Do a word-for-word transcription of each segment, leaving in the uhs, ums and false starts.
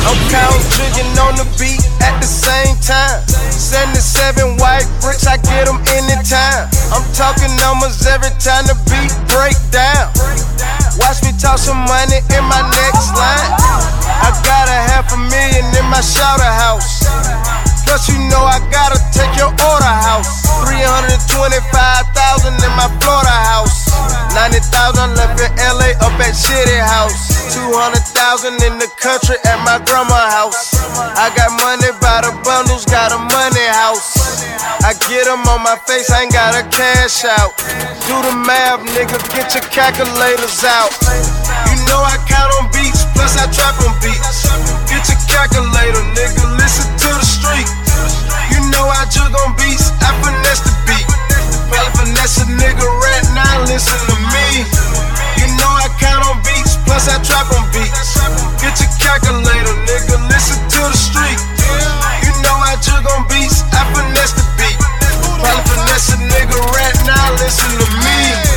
I'm count drinking on the beat at the same time. seventy-seven white bricks, I get them anytime. I'm talking numbers every time the beat break down. Watch me talk some money in my next line. I got a half a million in my shoulder house. Plus you know I gotta take your order house. three hundred twenty-five thousand in my Florida house. ninety thousand left in L A up at Shitty House. two hundred thousand in the country at my grandma's house. I got money by the bundles, got a money house. I get them on my face, I ain't gotta cash out. Do the math, nigga, get your calculators out. You know I count on beats, plus I trap on beats. Get your calculator, nigga, listen to the street. You know I jug on beats, I finesse the beat. Probably finesse a nigga right now, listen to me. You know I count on beats, plus I trap on beats. Get your calculator, nigga, listen to the street. You know I jug on beats, I finesse the beat. Probably finesse a nigga right now, listen to me.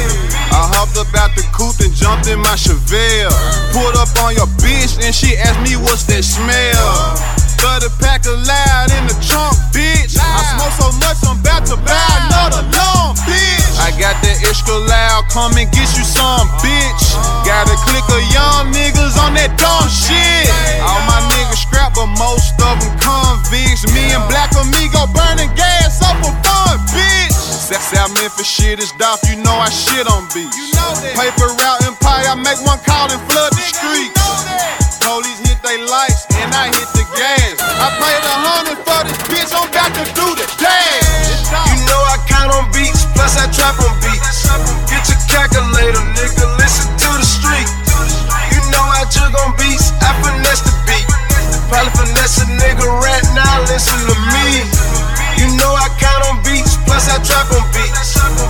I hopped up out the coupe and jumped in my Chevelle. Pulled up on your bitch and she asked me what's that smell. thirty pack of loud in the trunk, bitch. I smoke so much I'm about to buy another long, bitch. I got that extra loud, come and get you some, bitch. Got a clique of young niggas on that dumb shit. All my niggas scrap, but most of them convicts. Me and Black Amigo burning gas up for fun, bitch. South Memphis shit is dope, you know I shit on beats. Paper route empire, I make one call and flood the streets. Police hit they lights and I hit the gas. I paid a hundred for this bitch, I'm about to do the dance. You know I count on beats, plus I trap on beats. Get your calculator, nigga, listen to the street. You know I jug on beats, I finesse the beat. Probably finesse a nigga right now, listen to me. You know I count on beats, plus I trap on beats.